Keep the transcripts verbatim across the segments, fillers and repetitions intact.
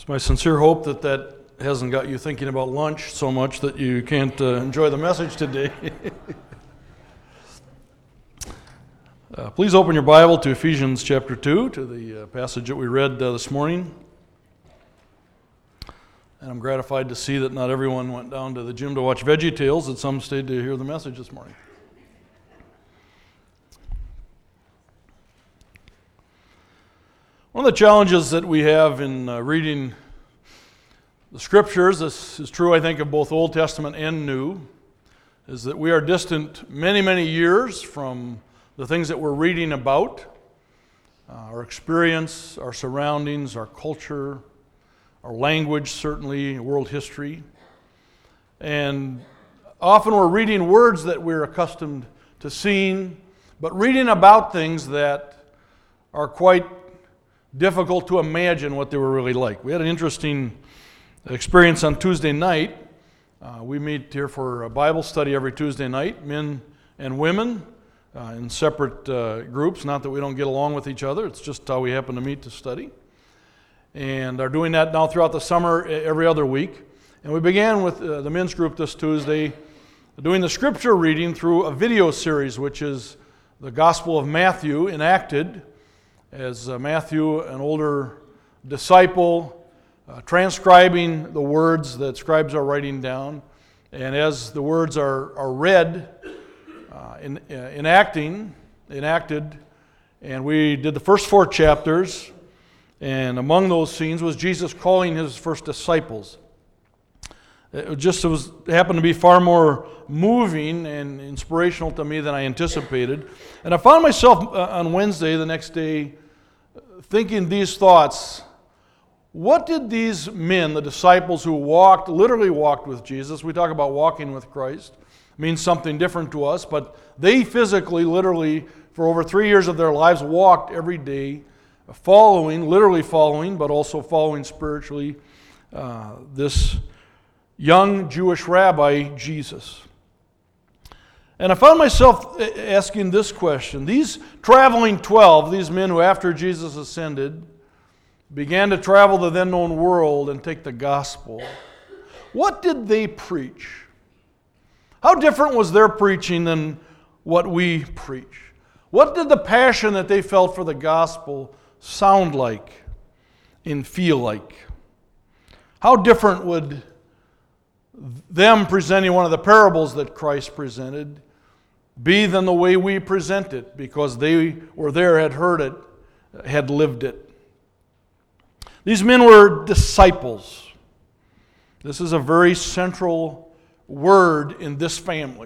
It's my sincere hope that that hasn't got you thinking about lunch so much that you can't uh, enjoy the message today. uh, please open your Bible to Ephesians chapter two, to the uh, passage that we read uh, this morning. And I'm gratified to see that not everyone went down to the gym to watch VeggieTales, that some stayed to hear the message this morning. One of the challenges that we have in uh, reading the Scriptures, this is true, I think, of both Old Testament and New, is that we are distant many, many years from the things that we're reading about, uh, our experience, our surroundings, our culture, our language, certainly, world history. And often we're reading words that we're accustomed to seeing, but reading about things that are quite difficult to imagine what they were really like. We had an interesting experience on Tuesday night. Uh, we meet here for a Bible study every Tuesday night, men and women, uh, in separate uh, groups. Not that we don't get along with each other, it's just how we happen to meet to study. And are doing that now throughout the summer, every other week. And we began with uh, the men's group this Tuesday, doing the scripture reading through a video series, which is the Gospel of Matthew enacted as uh, Matthew, an older disciple, uh, transcribing the words that scribes are writing down. And as the words are, are read, uh, in, uh, enacting, enacted, and we did the first four chapters, and among those scenes was Jesus calling his first disciples. It just it was happened to be far more moving and inspirational to me than I anticipated. And I found myself uh, on Wednesday, the next day, thinking these thoughts. What did these men, the disciples who walked, literally walked with Jesus, we talk about walking with Christ, means something different to us, but they physically, literally, for over three years of their lives, walked every day, following, literally following, but also following spiritually, uh, this young Jewish rabbi, Jesus. And I found myself asking this question. These traveling twelve, these men who after Jesus ascended, began to travel the then known world and take the gospel. What did they preach? How different was their preaching than what we preach? What did the passion that they felt for the gospel sound like and feel like? How different would them presenting one of the parables that Christ presented be than the way we present it, because they were there, had heard it, had lived it? These men were disciples. This is a very central word in this family.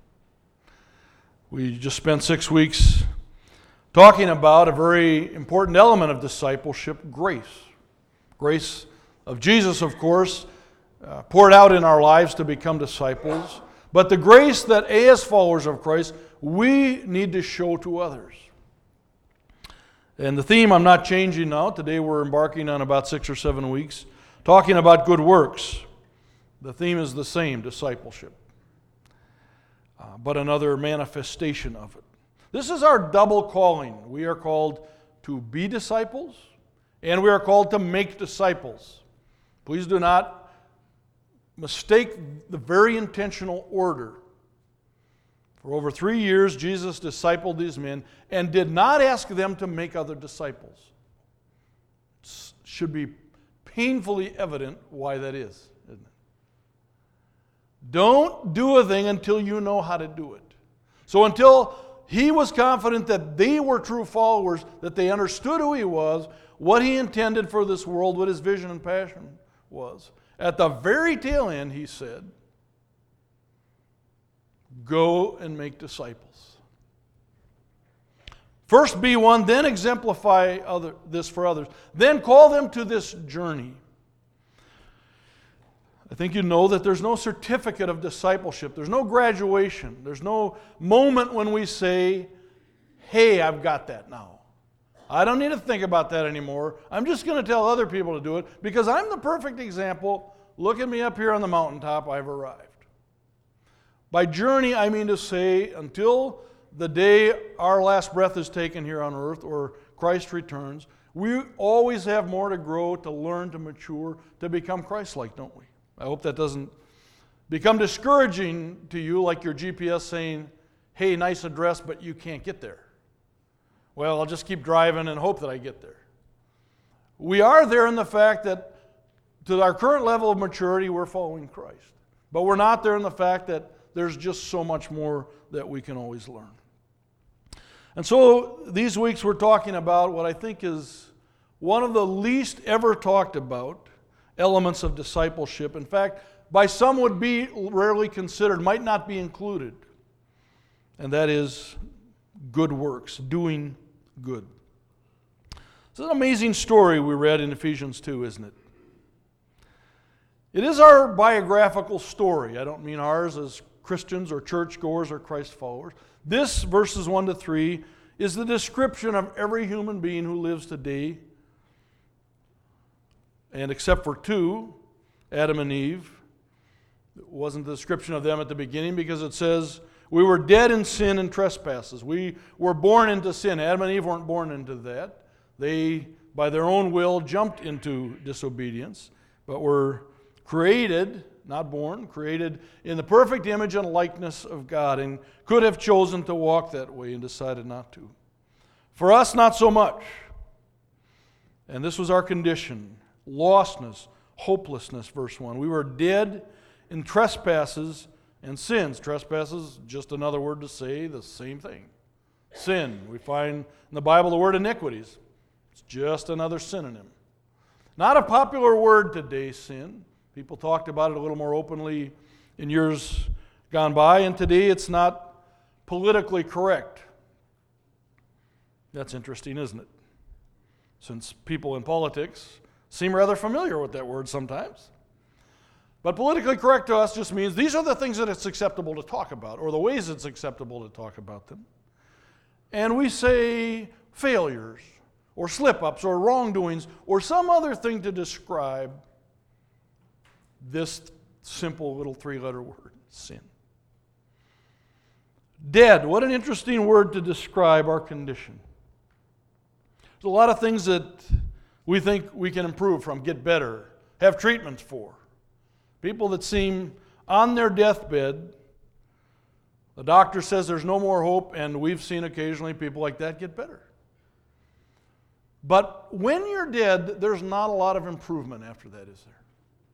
We just spent six weeks talking about a very important element of discipleship, grace. Grace of Jesus, of course, uh, poured out in our lives to become disciples, but the grace that as followers of Christ, we need to show to others. And the theme I'm not changing now. Today we're embarking on about six or seven weeks, talking about good works. The theme is the same, discipleship, uh, but another manifestation of it. This is our double calling. We are called to be disciples, and we are called to make disciples. Please do not mistake the very intentional order. For over three years, Jesus discipled these men and did not ask them to make other disciples. It should be painfully evident why that is, isn't it? Don't do a thing until you know how to do it. So until he was confident that they were true followers, that they understood who he was, what he intended for this world, what his vision and passion was. At the very tail end, he said, go and make disciples. First be one, then exemplify other, this for others. Then call them to this journey. I think you know that there's no certificate of discipleship. There's no graduation. There's no moment when we say, hey, I've got that now. I don't need to think about that anymore. I'm just going to tell other people to do it because I'm the perfect example. Look at me up here on the mountaintop. I've arrived. By journey, I mean to say until the day our last breath is taken here on earth or Christ returns, we always have more to grow, to learn, to mature, to become Christ-like, don't we? I hope that doesn't become discouraging to you, like your G P S saying, hey, nice address, but you can't get there. Well, I'll just keep driving and hope that I get there. We are there in the fact that to our current level of maturity, we're following Christ. But we're not there in the fact that there's just so much more that we can always learn. And so these weeks we're talking about what I think is one of the least ever talked about elements of discipleship. In fact, by some would be rarely considered, might not be included. And that is good works, doing good. It's an amazing story we read in Ephesians two, isn't it? It is our biographical story. I don't mean ours as Christians or churchgoers or Christ followers. This, verses one to three, is the description of every human being who lives today. And except for two, Adam and Eve, it wasn't the description of them at the beginning because it says, we were dead in sin and trespasses. We were born into sin. Adam and Eve weren't born into that. They, by their own will, jumped into disobedience, but were created, not born, created in the perfect image and likeness of God, and could have chosen to walk that way and decided not to. For us, not so much. And this was our condition: lostness, hopelessness, verse one. We were dead in trespasses and sins. Trespasses, just another word to say the same thing. Sin. We find in the Bible the word iniquities. It's just another synonym. Not a popular word today, sin. People talked about it a little more openly in years gone by, and today it's not politically correct. That's interesting, isn't it? Since people in politics seem rather familiar with that word sometimes. But politically correct to us just means these are the things that it's acceptable to talk about, or the ways it's acceptable to talk about them. And we say failures, or slip-ups, or wrongdoings, or some other thing to describe this simple little three-letter word, sin. Dead, what an interesting word to describe our condition. There's a lot of things that we think we can improve from, get better, have treatments for. People that seem on their deathbed, the doctor says there's no more hope, and we've seen occasionally people like that get better. But when you're dead, there's not a lot of improvement after that, is there?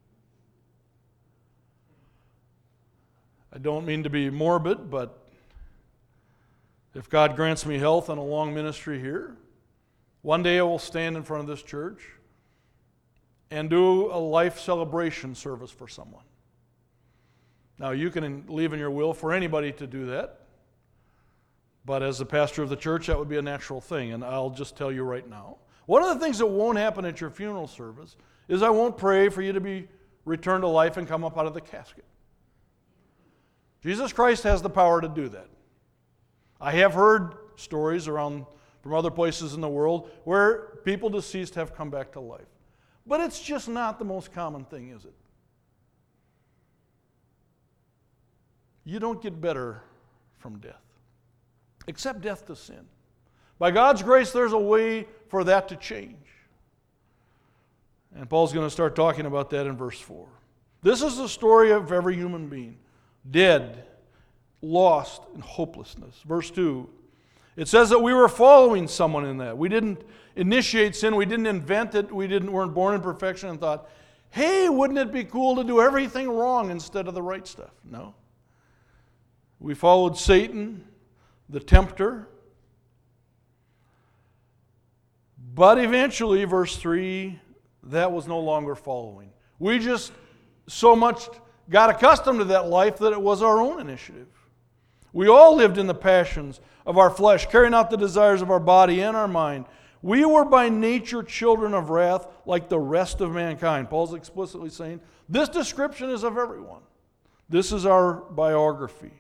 I don't mean to be morbid, but if God grants me health and a long ministry here, one day I will stand in front of this church and do a life celebration service for someone. Now, you can leave in your will for anybody to do that, but as the pastor of the church, that would be a natural thing, and I'll just tell you right now. One of the things that won't happen at your funeral service is I won't pray for you to be returned to life and come up out of the casket. Jesus Christ has the power to do that. I have heard stories around from other places in the world where people deceased have come back to life. But it's just not the most common thing, is it? You don't get better from death, except death to sin. By God's grace, there's a way for that to change. And Paul's going to start talking about that in verse four. This is the story of every human being. Dead, lost in hopelessness. Verse two, it says that we were following someone in that. We didn't initiate sin, we didn't invent it, we didn't, weren't born in perfection and thought, hey, wouldn't it be cool to do everything wrong instead of the right stuff? No. We followed Satan, the tempter. But eventually, verse three, that was no longer following. We just so much got accustomed to that life that it was our own initiative. We all lived in the passions of our flesh, carrying out the desires of our body and our mind. We were by nature children of wrath like the rest of mankind. Paul's explicitly saying, this description is of everyone. This is our biography.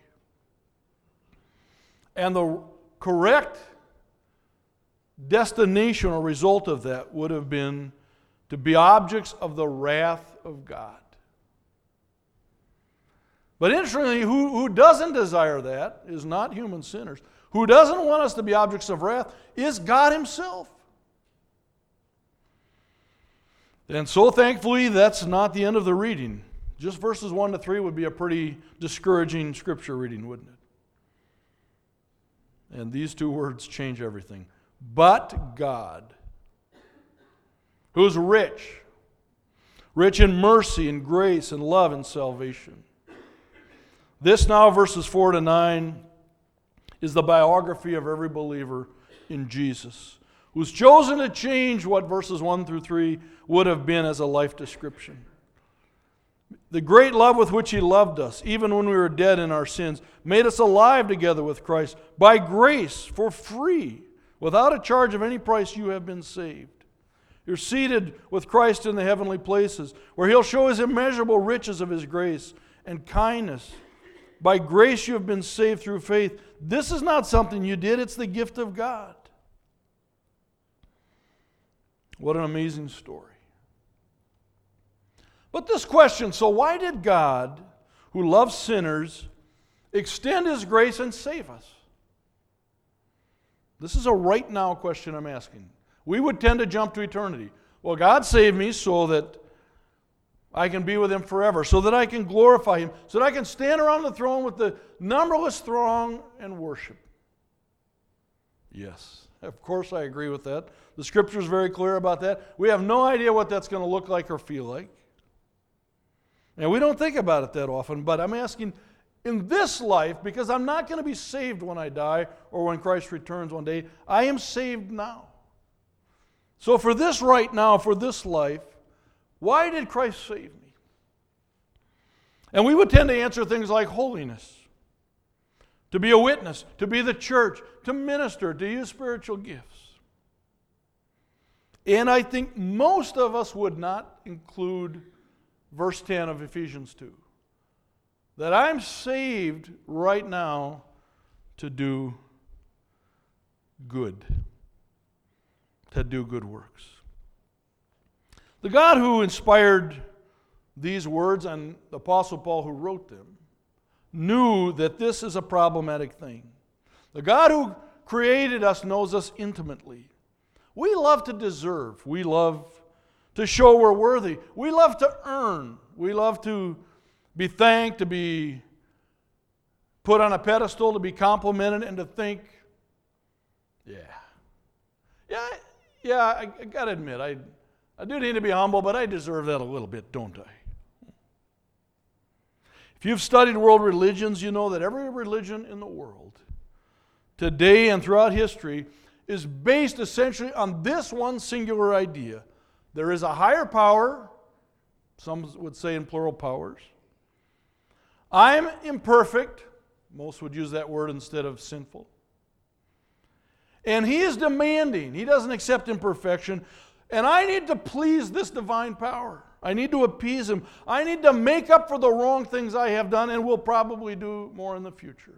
And the correct destination or result of that would have been to be objects of the wrath of God. But interestingly, who, who doesn't desire that is not human sinners. Who doesn't want us to be objects of wrath is God himself. And so thankfully, that's not the end of the reading. Just verses one to three would be a pretty discouraging scripture reading, wouldn't it? And these two words change everything. But God, who is rich, rich in mercy and grace and love and salvation. This now, verses four to nine, is the biography of every believer in Jesus, who's chosen to change what verses one through three would have been as a life description. The great love with which He loved us, even when we were dead in our sins, made us alive together with Christ. By grace, for free, without a charge of any price, you have been saved. You're seated with Christ in the heavenly places, where He'll show His immeasurable riches of His grace and kindness. By grace you have been saved through faith. This is not something you did, it's the gift of God. What an amazing story. But this question, so why did God, who loves sinners, extend His grace and save us? This is a right now question I'm asking. We would tend to jump to eternity. Well, God saved me so that I can be with Him forever, so that I can glorify Him, so that I can stand around the throne with the numberless throng and worship. Yes, of course I agree with that. The Scripture is very clear about that. We have no idea what that's going to look like or feel like. And we don't think about it that often, but I'm asking, in this life, because I'm not going to be saved when I die or when Christ returns one day, I am saved now. So for this right now, for this life, why did Christ save me? And we would tend to answer things like holiness, to be a witness, to be the church, to minister, to use spiritual gifts. And I think most of us would not include verse ten of Ephesians two. That I'm saved right now to do good. To do good works. The God who inspired these words, and the Apostle Paul who wrote them, knew that this is a problematic thing. The God who created us knows us intimately. We love to deserve. We love to show we're worthy. We love to earn. We love to be thanked, to be put on a pedestal, to be complimented, and to think, yeah, yeah, yeah, I, I got to admit, I, I do need to be humble, but I deserve that a little bit, don't I? If you've studied world religions, you know that every religion in the world, today and throughout history, is based essentially on this one singular idea. There is a higher power, some would say in plural powers. I'm imperfect, most would use that word instead of sinful. And He is demanding, He doesn't accept imperfection, and I need to please this divine power. I need to appease Him. I need to make up for the wrong things I have done and will probably do more in the future.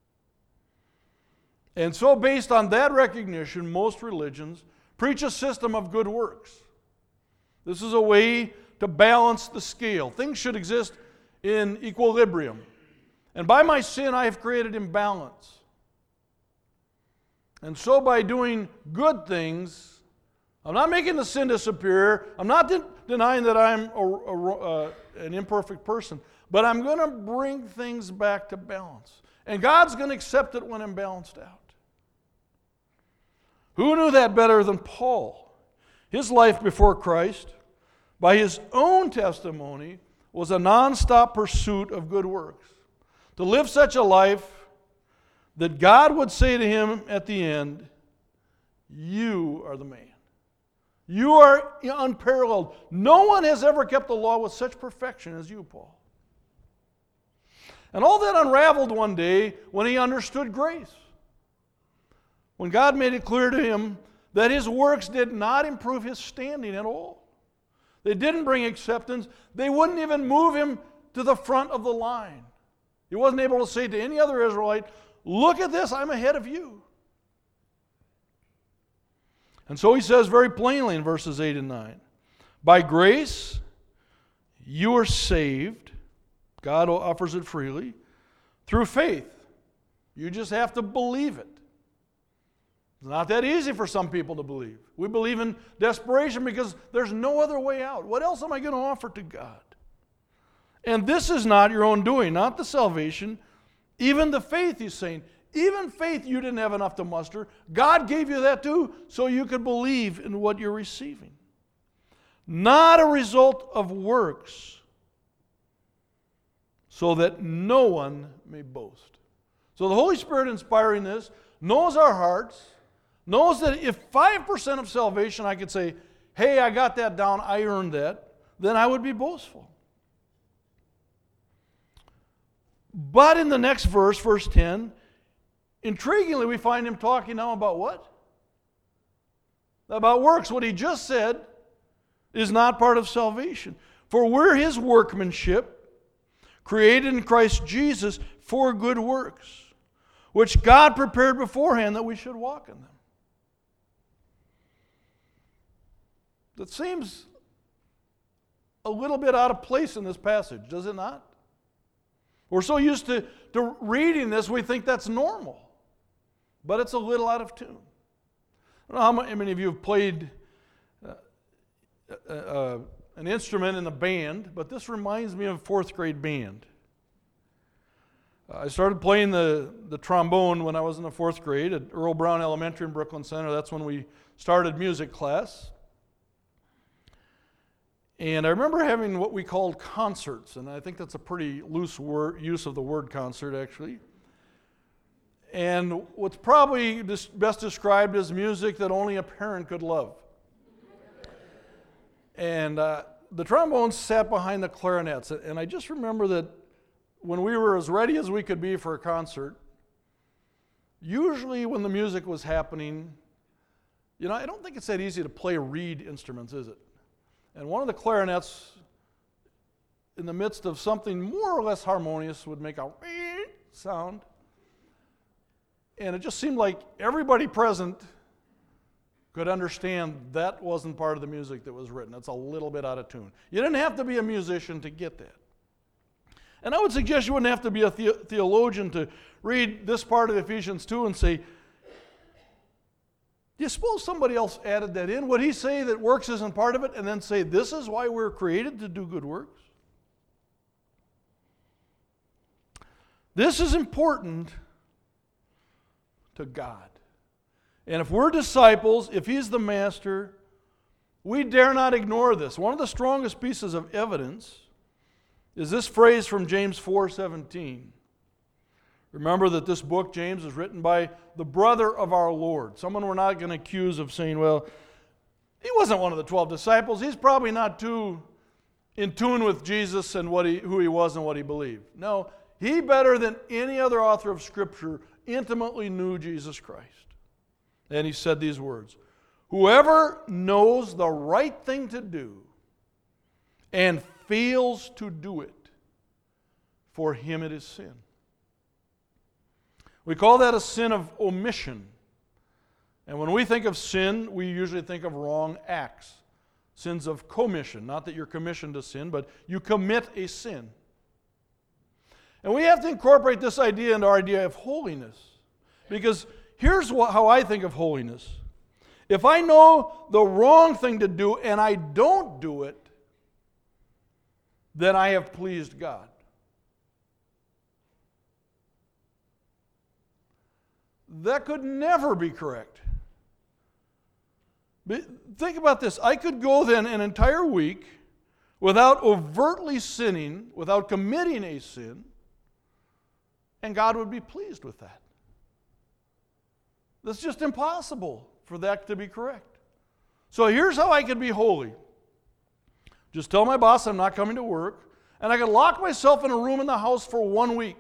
And so based on that recognition, most religions preach a system of good works. This is a way to balance the scale. Things should exist in equilibrium. And by my sin, I have created imbalance. And so by doing good things, I'm not making the sin disappear. I'm not de- denying that I'm a, a, uh, an imperfect person. But I'm going to bring things back to balance. And God's going to accept it when I'm balanced out. Who knew that better than Paul? His life before Christ, by his own testimony, was a non-stop pursuit of good works. To live such a life that God would say to him at the end, you are the man. You are unparalleled. No one has ever kept the law with such perfection as you, Paul. And all that unraveled one day when he understood grace. When God made it clear to him that his works did not improve his standing at all. They didn't bring acceptance. They wouldn't even move him to the front of the line. He wasn't able to say to any other Israelite, look at this, I'm ahead of you. And so he says very plainly in verses eight and nine, by grace you are saved. God offers it freely through faith. You just have to believe it. It's not that easy for some people to believe. We believe in desperation because there's no other way out. What else am I going to offer to God? And this is not your own doing, not the salvation, even the faith, he's saying. Even faith you didn't have enough to muster. God gave you that too, so you could believe in what you're receiving. Not a result of works, so that no one may boast. So the Holy Spirit inspiring this knows our hearts, knows that if five percent of salvation I could say, hey, I got that down, I earned that, then I would be boastful. But in the next verse, verse ten, intriguingly we find him talking now about what? About works. What he just said is not part of salvation. For we're his workmanship, created in Christ Jesus for good works, which God prepared beforehand that we should walk in them. That seems a little bit out of place in this passage, does it not? We're so used to, to reading this, we think that's normal. But it's a little out of tune. I don't know how many of you have played uh, uh, uh, an instrument in a band, but this reminds me of fourth grade band. Uh, I started playing the, the trombone when I was in the fourth grade at Earl Brown Elementary in Brooklyn Center. That's when we started music class. And I remember having what we called concerts, and I think that's a pretty loose word, use of the word concert, actually. And what's probably best described as music that only a parent could love. And uh, the trombones sat behind the clarinets, and I just remember that when we were as ready as we could be for a concert, usually when the music was happening, you know, I don't think it's that easy to play reed instruments, is it? And one of the clarinets, in the midst of something more or less harmonious, would make a sound. And it just seemed like everybody present could understand that wasn't part of the music that was written. It's a little bit out of tune. You didn't have to be a musician to get that. And I would suggest you wouldn't have to be a the- theologian to read this part of Ephesians two and say, do you suppose somebody else added that in? Would he say that works isn't part of it and then say this is why we're created to do good works? This is important to God. And if we're disciples, if he's the master, we dare not ignore this. One of the strongest pieces of evidence is this phrase from James four seventeen. Remember that this book, James, is written by the brother of our Lord. Someone we're not going to accuse of saying, well, he wasn't one of the twelve disciples. He's probably not too in tune with Jesus and what he, who he was and what he believed. No, he better than any other author of Scripture intimately knew Jesus Christ. And he said these words, whoever knows the right thing to do and fails to do it, for him it is sin. We call that a sin of omission. And when we think of sin, we usually think of wrong acts. Sins of commission. Not that you're commissioned to sin, but you commit a sin. And we have to incorporate this idea into our idea of holiness. Because here's what, how I think of holiness. If I know the wrong thing to do and I don't do it, then I have pleased God. That could never be correct. But think about this. I could go then an entire week without overtly sinning, without committing a sin, and God would be pleased with that. It's just impossible for that to be correct. So here's how I could be holy. Just tell my boss I'm not coming to work, and I could lock myself in a room in the house for one week.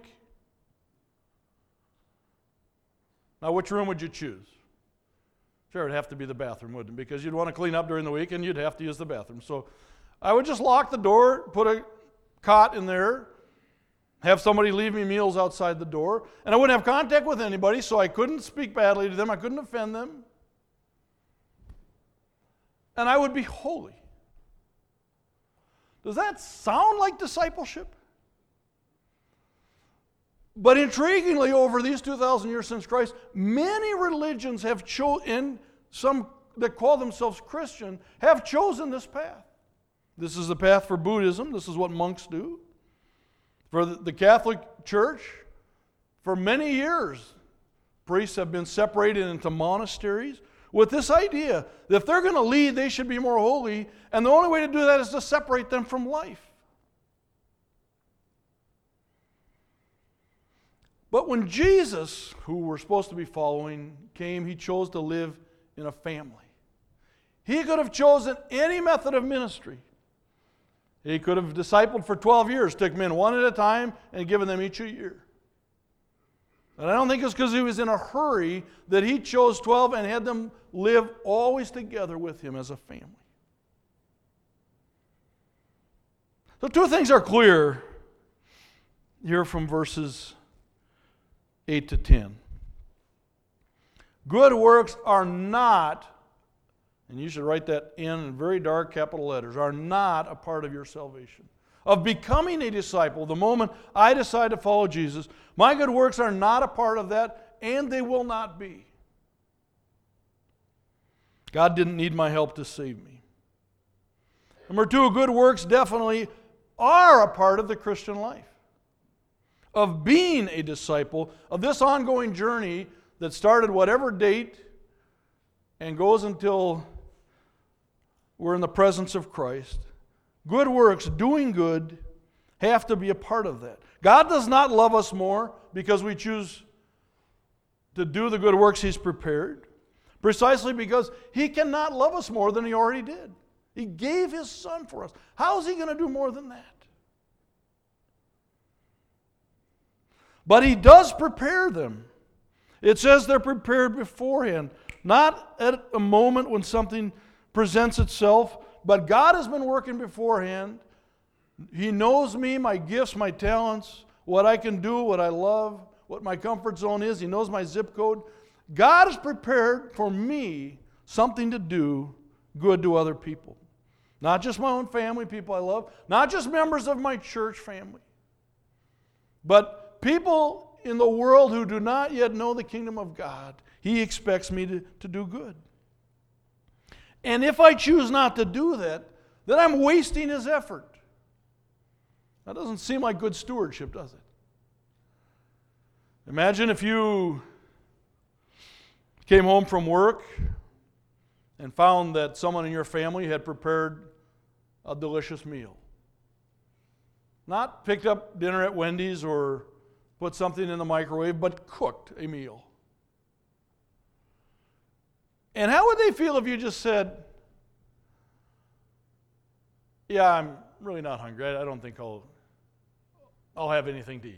Now, which room would you choose? Sure, it'd have to be the bathroom, wouldn't it? Because you'd want to clean up during the week and you'd have to use the bathroom. So I would just lock the door, put a cot in there, have somebody leave me meals outside the door, and I wouldn't have contact with anybody, so I couldn't speak badly to them, I couldn't offend them. And I would be holy. Does that sound like discipleship? But intriguingly, over these two thousand years since Christ, many religions have chosen, some that call themselves Christian, have chosen this path. This is the path for Buddhism. This is what monks do. For the Catholic Church, for many years, priests have been separated into monasteries with this idea that if they're going to lead, they should be more holy, and the only way to do that is to separate them from life. But when Jesus, who we're supposed to be following, came, he chose to live in a family. He could have chosen any method of ministry. He could have discipled for twelve years, took men one at a time, and given them each a year. And I don't think it's because he was in a hurry that he chose twelve and had them live always together with him as a family. So two things are clear here from verses eight to ten. Good works are not, and you should write that in very dark capital letters, are not a part of your salvation. Of becoming a disciple, the moment I decide to follow Jesus, my good works are not a part of that, and they will not be. God didn't need my help to save me. Number two, good works definitely are a part of the Christian life. Of being a disciple, of this ongoing journey that started whatever date and goes until we're in the presence of Christ. Good works, doing good, have to be a part of that. God does not love us more because we choose to do the good works He's prepared, precisely because He cannot love us more than He already did. He gave His Son for us. How is He going to do more than that? But He does prepare them. It says they're prepared beforehand, not at a moment when something presents itself, but God has been working beforehand. He knows me, my gifts, my talents, what I can do, what I love, what my comfort zone is. He knows my zip code. God has prepared for me something to do good to other people. Not just my own family, people I love, not just members of my church family, but people in the world who do not yet know the kingdom of God. He expects me to, to do good. And if I choose not to do that, then I'm wasting His effort. That doesn't seem like good stewardship, does it? Imagine if you came home from work and found that someone in your family had prepared a delicious meal. Not picked up dinner at Wendy's or put something in the microwave, but cooked a meal. And how would they feel if you just said, yeah, I'm really not hungry. I don't think I'll, I'll have anything to eat.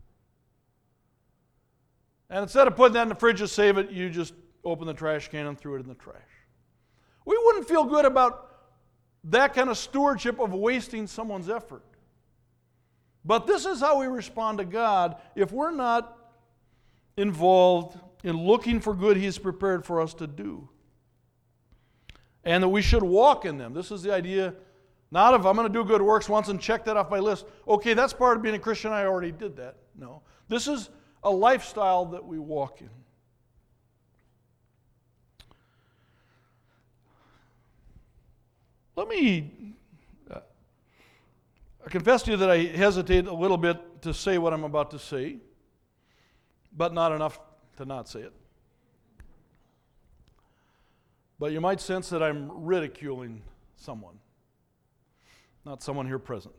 And instead of putting that in the fridge to save it, you just opened the trash can and threw it in the trash. We wouldn't feel good about that kind of stewardship of wasting someone's effort. But this is how we respond to God if we're not involved in looking for good He's prepared for us to do. And that we should walk in them. This is the idea, not of I'm going to do good works once and check that off my list. Okay, that's part of being a Christian. I already did that. No. This is a lifestyle that we walk in. Let me uh, I confess to you that I hesitate a little bit to say what I'm about to say, but not enough to not say it. But you might sense that I'm ridiculing someone, not someone here present.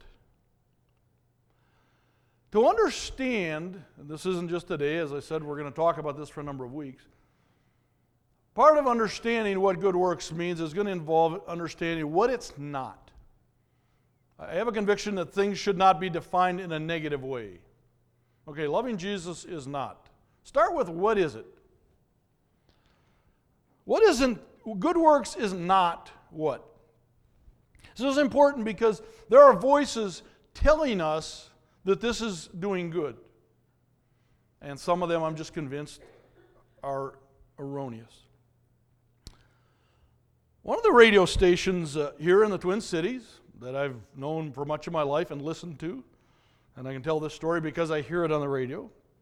To understand, and this isn't just today, as I said, we're going to talk about this for a number of weeks. Part of understanding what good works means is going to involve understanding what it's not. I have a conviction that things should not be defined in a negative way. Okay, loving Jesus is not. Start with what is it? What isn't, good works is not what? This is important because there are voices telling us that this is doing good. And some of them, I'm just convinced, are erroneous. One of the radio stations uh, here in the Twin Cities that I've known for much of my life and listened to, and I can tell this story because I hear it on the radio.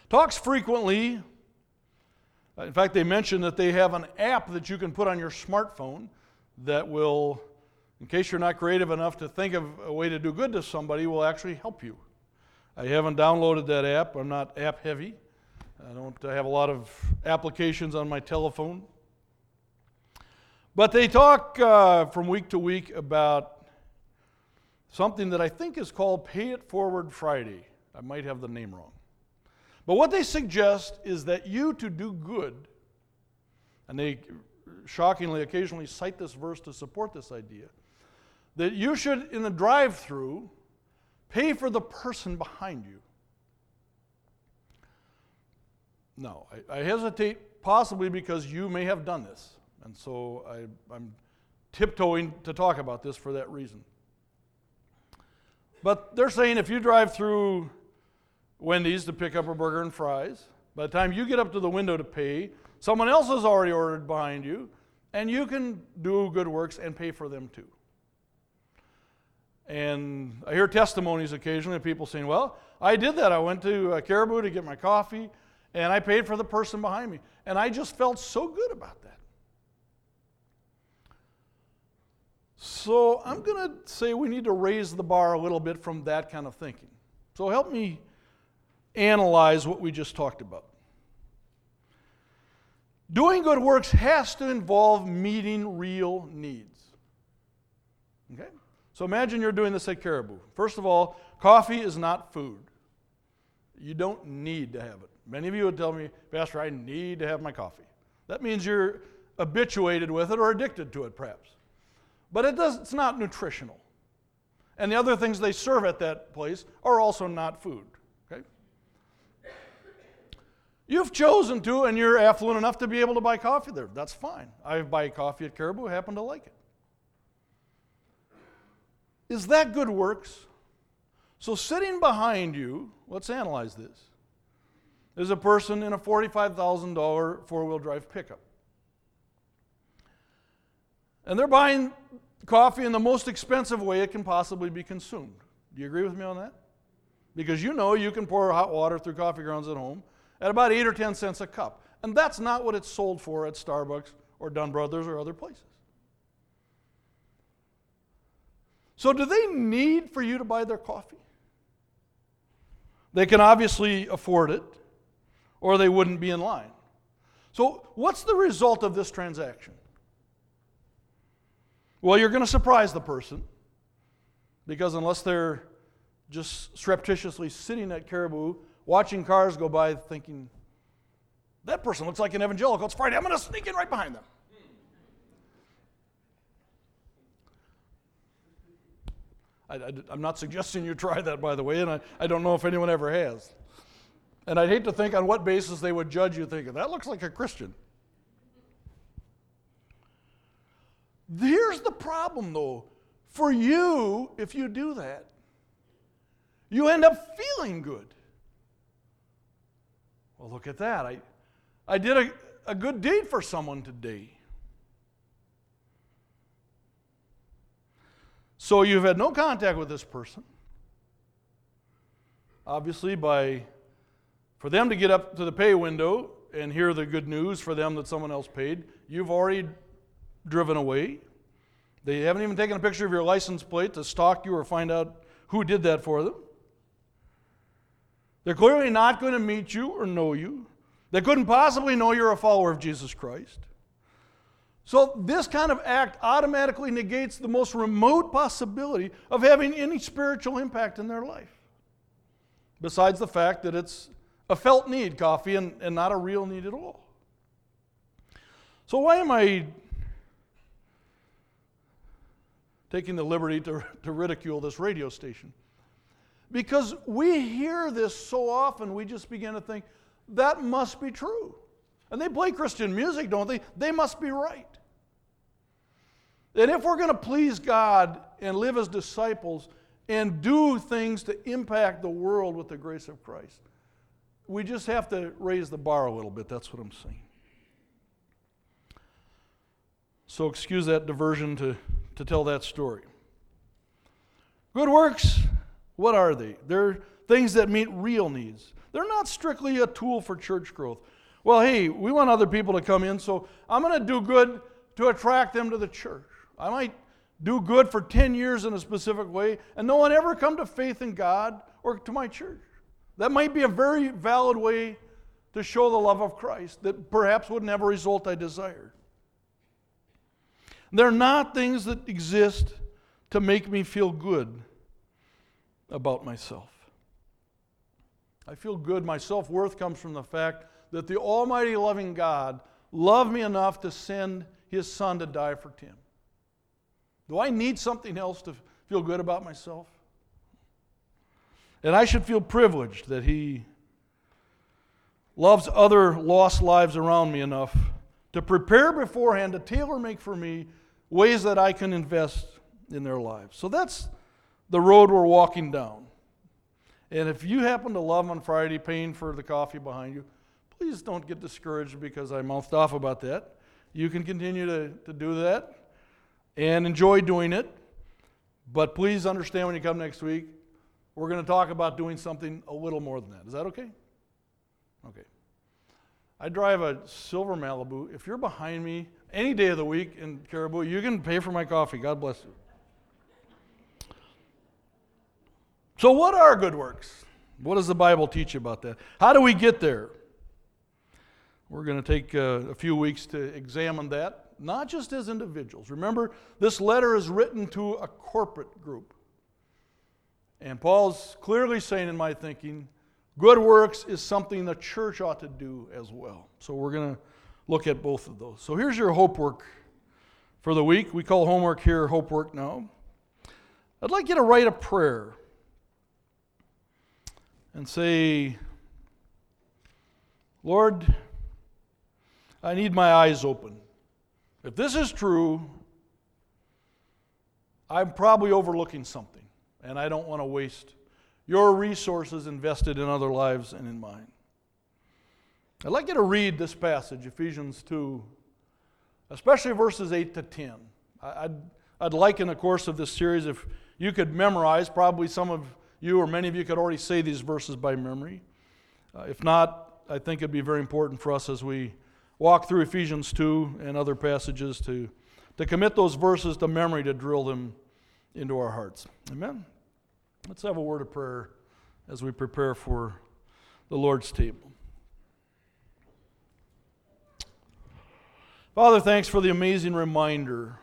talks frequently. In fact, they mentioned that they have an app that you can put on your smartphone that will, in case you're not creative enough to think of a way to do good to somebody, will actually help you. I haven't downloaded that app. I'm not app heavy. I don't have a lot of applications on my telephone. But they talk uh, from week to week about something that I think is called Pay It Forward Friday. I might have the name wrong. But what they suggest is that you, to do good, and they shockingly occasionally cite this verse to support this idea, that you should, in the drive-thru, pay for the person behind you. No, I, I hesitate possibly because you may have done this. And so I, I'm tiptoeing to talk about this for that reason. But they're saying if you drive through Wendy's to pick up a burger and fries, by the time you get up to the window to pay, someone else has already ordered behind you, and you can do good works and pay for them too. And I hear testimonies occasionally of people saying, well, I did that. I went to Caribou to get my coffee, and I paid for the person behind me. And I just felt so good about that. So I'm going to say we need to raise the bar a little bit from that kind of thinking. So help me analyze what we just talked about. Doing good works has to involve meeting real needs. Okay? So imagine you're doing this at Caribou. First of all, coffee is not food. You don't need to have it. Many of you would tell me, Pastor, I need to have my coffee. That means you're habituated with it or addicted to it, perhaps. But it does, it's not nutritional. And the other things they serve at that place are also not food. Okay? You've chosen to, and you're affluent enough to be able to buy coffee there. That's fine. I buy coffee at Caribou, happen to like it. Is that good works? So sitting behind you, let's analyze this, is a person in a forty-five thousand dollars four-wheel drive pickup. And they're buying coffee in the most expensive way it can possibly be consumed. Do you agree with me on that? Because you know you can pour hot water through coffee grounds at home at about eight or ten cents a cup. And that's not what it's sold for at Starbucks or Dunn Brothers or other places. So do they need for you to buy their coffee? They can obviously afford it, or they wouldn't be in line. So what's the result of this transaction? Well, you're going to surprise the person, because unless they're just surreptitiously sitting at Caribou, watching cars go by thinking, that person looks like an evangelical, it's Friday, I'm going to sneak in right behind them. I, I, I'm not suggesting you try that, by the way, and I, I don't know if anyone ever has. And I'd hate to think on what basis they would judge you thinking, that looks like a Christian. Here's the problem, though. For you, if you do that, you end up feeling good. Well, look at that. I, I did a, a good deed for someone today. So you've had no contact with this person. Obviously, by for them to get up to the pay window and hear the good news for them that someone else paid, you've already driven away. They haven't even taken a picture of your license plate to stalk you or find out who did that for them. They're clearly not going to meet you or know you. They couldn't possibly know you're a follower of Jesus Christ. So this kind of act automatically negates the most remote possibility of having any spiritual impact in their life. Besides the fact that it's a felt need, coffee, and, and not a real need at all. So why am I taking the liberty to, to ridicule this radio station? Because we hear this so often, we just begin to think, that must be true. And they play Christian music, don't they? They must be right. And if we're going to please God and live as disciples and do things to impact the world with the grace of Christ, we just have to raise the bar a little bit. That's what I'm saying. So excuse that diversion to, to tell that story. Good works, what are they? They're things that meet real needs. They're not strictly a tool for church growth. Well, hey, we want other people to come in, so I'm going to do good to attract them to the church. I might do good for ten years in a specific way, and no one ever come to faith in God or to my church. That might be a very valid way to show the love of Christ that perhaps wouldn't have a result I desired. They're not things that exist to make me feel good about myself. I feel good. My self-worth comes from the fact that the almighty loving God loved me enough to send His Son to die for Tim. Do I need something else to feel good about myself? And I should feel privileged that He loves other lost lives around me enough to prepare beforehand, to tailor-make for me ways that I can invest in their lives. So that's the road we're walking down. And if you happen to love on Friday paying for the coffee behind you, please don't get discouraged because I mouthed off about that. You can continue to, to do that and enjoy doing it. But please understand when you come next week, we're going to talk about doing something a little more than that. Is that okay? Okay. I drive a silver Malibu. If you're behind me any day of the week in Caribou, you can pay for my coffee. God bless you. So what are good works? What does the Bible teach about that? How do we get there? We're going to take uh, a few weeks to examine that, not just as individuals. Remember, this letter is written to a corporate group. And Paul's clearly saying, in my thinking, good works is something the church ought to do as well. So we're going to look at both of those. So here's your hope work for the week. We call homework here hope work now. I'd like you to write a prayer and say, Lord, I need my eyes open. If this is true, I'm probably overlooking something, and I don't want to waste your resources invested in other lives and in mine. I'd like you to read this passage, Ephesians two, especially verses eight to ten. I'd, I'd like in the course of this series if you could memorize, probably some of you or many of you could already say these verses by memory. Uh, if not, I think it'd be very important for us as we walk through Ephesians two and other passages to, to commit those verses to memory, to drill them into our hearts. Amen? Let's have a word of prayer as we prepare for the Lord's table. Father, thanks for the amazing reminder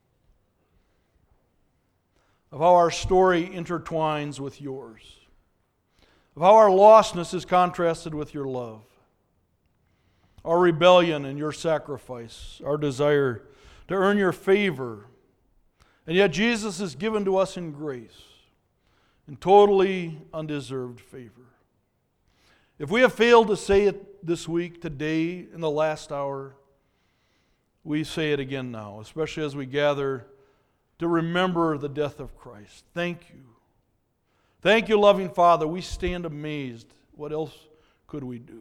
of how our story intertwines with yours, of how our lostness is contrasted with your love, our rebellion and your sacrifice, our desire to earn your favor, and yet Jesus is given to us in grace, in totally undeserved favor. If we have failed to say it this week, today, in the last hour, we say it again now, especially as we gather to remember the death of Christ. Thank you. Thank you, loving Father. We stand amazed. What else could we do?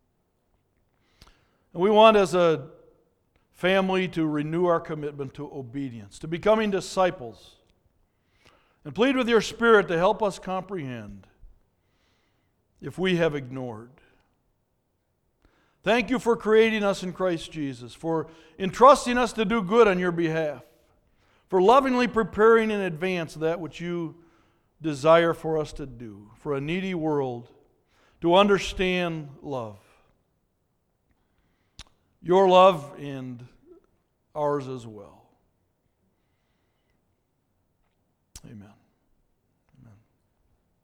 And we want as a family to renew our commitment to obedience, to becoming disciples, and plead with your Spirit to help us comprehend if we have ignored. Thank you for creating us in Christ Jesus, for entrusting us to do good on your behalf, for lovingly preparing in advance that which you desire for us to do, for a needy world to understand love. Your love and ours as well. Amen.